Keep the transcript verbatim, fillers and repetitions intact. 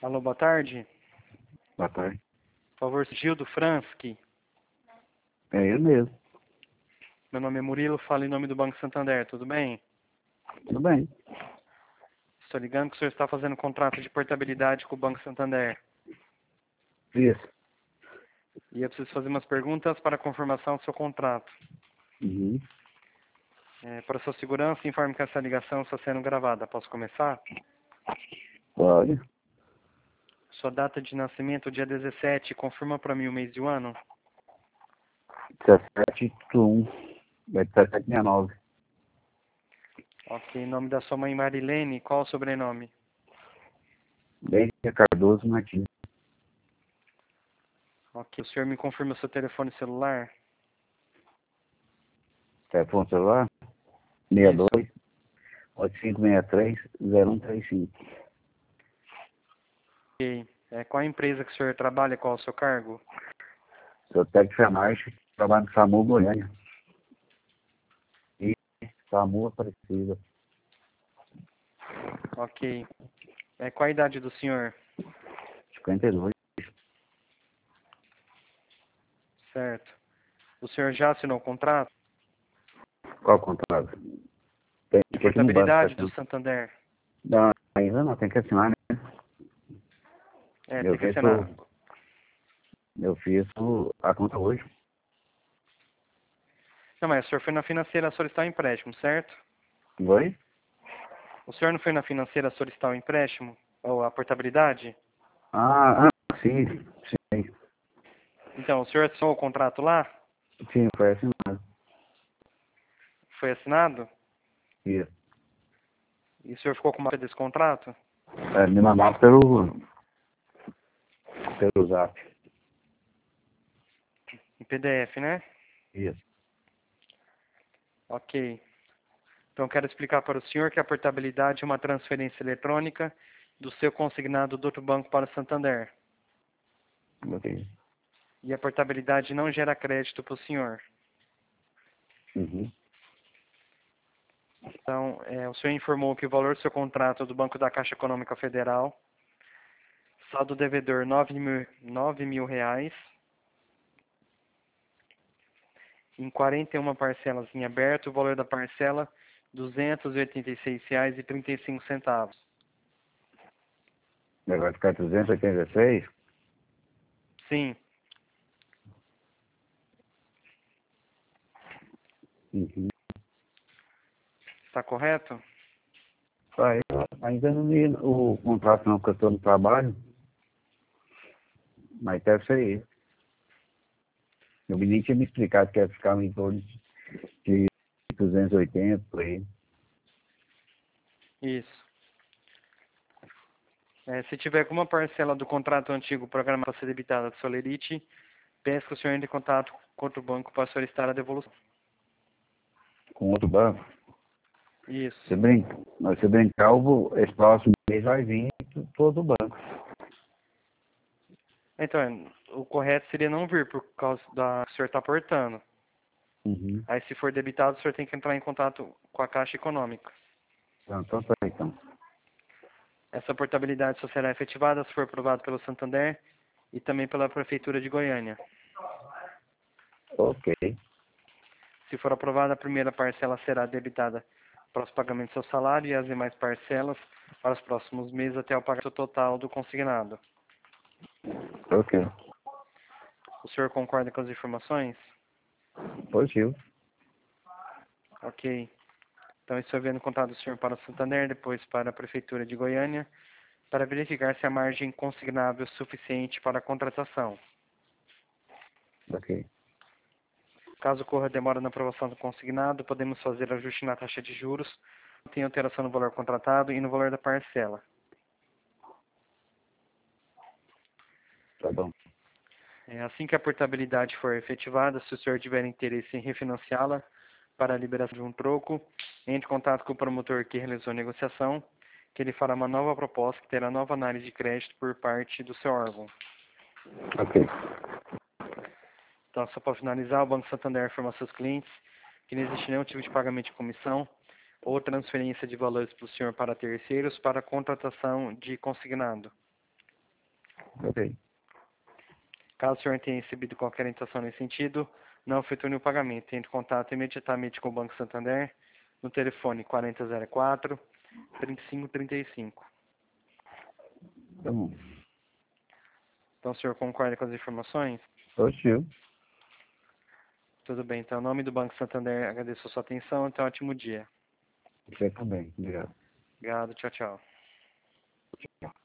Alô, boa tarde. Boa tarde. Por favor, Gildo Fransky. É ele mesmo. Meu nome é Murilo, falo em nome do Banco Santander, tudo bem? Tudo bem. Estou ligando que o senhor está fazendo contrato de portabilidade com o Banco Santander. Isso. E eu preciso fazer umas perguntas para confirmação do seu contrato. Uhum. É, para sua segurança, informe que essa ligação está sendo gravada. Posso começar? Pode. Sua data de nascimento, dia dezessete, confirma para mim o mês e o ano? dezessete um. dezessete sessenta e nove. Ok, nome da sua mãe, Marilene, qual o sobrenome? Bem Cardoso Martins. Ok, o senhor me confirma o seu telefone celular? Telefone celular? Isso. sessenta e dois, oito cinco seis três, zero um três cinco. Ok. É, qual a empresa que o senhor trabalha, qual o seu cargo? Sou técnico de marcha, trabalho no SAMU Goiânia. E SAMU Aparecida. Ok. É, qual a idade do senhor? cinquenta e dois. Certo. O senhor já assinou o contrato Qual o contrato? Tem de que ir aqui no banco, tá portabilidade do achando? Santander? Não, ainda não, tem que assinar, né? É, Eu tem que fiz, assinar. o, eu fiz o, a conta hoje. Não, mas o senhor foi na financeira solicitar um empréstimo, certo? Oi? O senhor não foi na financeira solicitar um empréstimo? Ou a portabilidade? Ah, ah, sim, sim. Então, o senhor assinou o contrato lá? Sim, foi assinado. Foi assinado? Isso. E o senhor ficou com uma cópia desse contrato? É, me mandaram pelo, pelo zap. Em P D F, né? Isso. Ok. Então, quero explicar para o senhor que a portabilidade é uma transferência eletrônica do seu consignado do outro banco para o Santander. Ok. E a portabilidade não gera crédito para o senhor. Uhum. Então, é, o senhor informou que o valor do seu contrato do Banco da Caixa Econômica Federal, saldo devedor nove mil, nove mil reais, em quarenta e uma parcelas em aberto, o valor da parcela duzentos e oitenta e seis reais e trinta e cinco centavos. Vai ficar trezentos e oitenta e seis? Sim, Uhum. está correto? Aí, ainda não li o contrato não, porque eu estou no trabalho, mas deve ser isso. O menino tinha me explicado que ia ficar em torno de duzentos e oitenta, por aí. Isso. É, se tiver alguma parcela do contrato antigo programada para ser debitada do Solerite, peço que o senhor entre em contato com outro banco para solicitar a devolução. Com outro banco. Isso. Se brincar, mas se brincar, eu vou, esse próximo mês vai vir todo o banco. Então, o correto seria não vir por causa da que o senhor está aportando. Uhum. Aí, se for debitado, o senhor tem que entrar em contato com a Caixa Econômica. Então, então tá aí, então. Essa portabilidade só será efetivada se for aprovado pelo Santander e também pela Prefeitura de Goiânia. Ok. Se for aprovada, a primeira parcela será debitada para os pagamentos do seu salário e as demais parcelas para os próximos meses até o pagamento total do consignado. Ok. O senhor concorda com as informações? Positivo. Ok. Então, estou vendo contato do senhor para o Santander, depois para a Prefeitura de Goiânia, para verificar se a margem consignável é suficiente para a contratação. Ok. Caso ocorra demora na aprovação do consignado, podemos fazer ajuste na taxa de juros, tem alteração no valor contratado e no valor da parcela. Tá bom. É, assim que a portabilidade for efetivada, se o senhor tiver interesse em refinanciá-la para a liberação de um troco, entre em contato com o promotor que realizou a negociação, que ele fará uma nova proposta que terá nova análise de crédito por parte do seu órgão. Ok. Então, só para finalizar, o Banco Santander informa aos seus clientes que não existe nenhum tipo de pagamento de comissão ou transferência de valores para o senhor para terceiros para a contratação de consignado. Ok. Caso o senhor tenha recebido qualquer orientação nesse sentido, não efetue o pagamento. Entre em contato imediatamente com o Banco Santander no telefone quarenta zero quatro, trinta e cinco trinta e cinco. Tá bom. Então o senhor concorda com as informações? Oxi. Tudo bem. Então, em nome do Banco Santander, agradeço a sua atenção. Então, um ótimo dia. Você também. Obrigado. Obrigado. Tchau, tchau.